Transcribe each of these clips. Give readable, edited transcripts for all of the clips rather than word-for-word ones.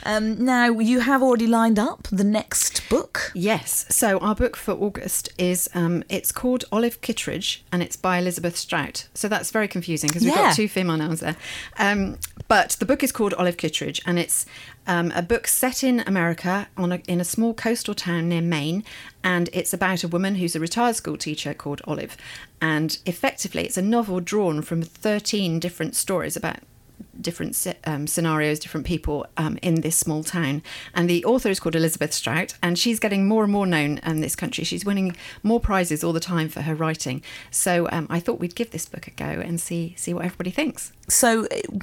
Now, you have already lined up the next book. Yes. So our book for August is, it's called Olive Kittredge, and it's by Elizabeth Strout. So that's very confusing because we've got two female nouns there. But the book is called Olive Kittredge, and it's a book set in America in a small coastal town near Maine, and it's about a woman who's a retired school teacher called Olive. And effectively, it's a novel drawn from 13 different stories about different scenarios, different people in this small town. And the author is called Elizabeth Strout, and she's getting more and more known in this country. She's winning more prizes all the time for her writing. So I thought we'd give this book a go and see what everybody thinks. So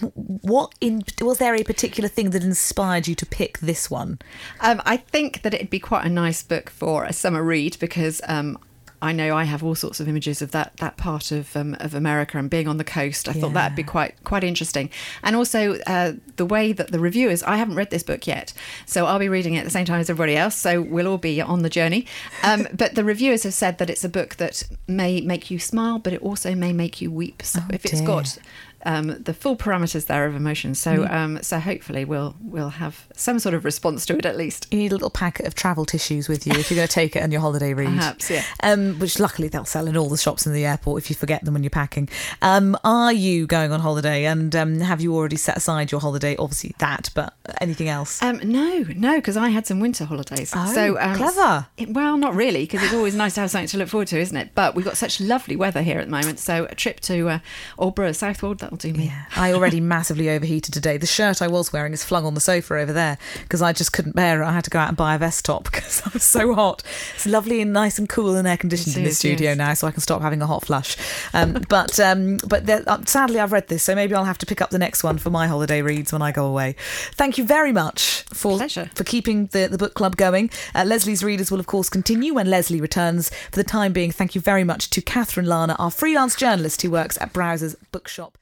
was there a particular thing that inspired you to pick this one? I think that it'd be quite a nice book for a summer read because I know I have all sorts of images of that part of America and being on the coast. I thought that'd be quite interesting. And also the way that the reviewers, I haven't read this book yet, so I'll be reading it at the same time as everybody else, so we'll all be on the journey. But the reviewers have said that it's a book that may make you smile, but it also may make you weep. So it's got the full parameters there of emotions. So so hopefully we'll have some sort of response to it at least. You need a little packet of travel tissues with you if you're going to take it on your holiday read. Perhaps, yeah. Which luckily they'll sell in all the shops in the airport if you forget them when you're packing. Are you going on holiday, and have you already set aside your holiday? Obviously that, but anything else? No, because I had some winter holidays. Oh, so clever. Well, not really, because it's always nice to have something to look forward to, isn't it? But we've got such lovely weather here at the moment, so a trip to Aldborough, Southwold, that'll do me. Yeah, I already massively overheated today. The shirt I was wearing is flung on the sofa over there because I just couldn't bear it. I had to go out and buy a vest top because I was so hot. It's lovely and nice and cool and air conditioned in this studio now, so I can stop having a hot flush. But sadly I've read this, so maybe I'll have to pick up the next one for my holiday reads when I go away. Thank you very much for keeping the book club going. Leslie's readers will of course continue when Leslie returns. For the time being, thank you very much to Catherine Lana, our freelance journalist who works at Browser's Bookshop.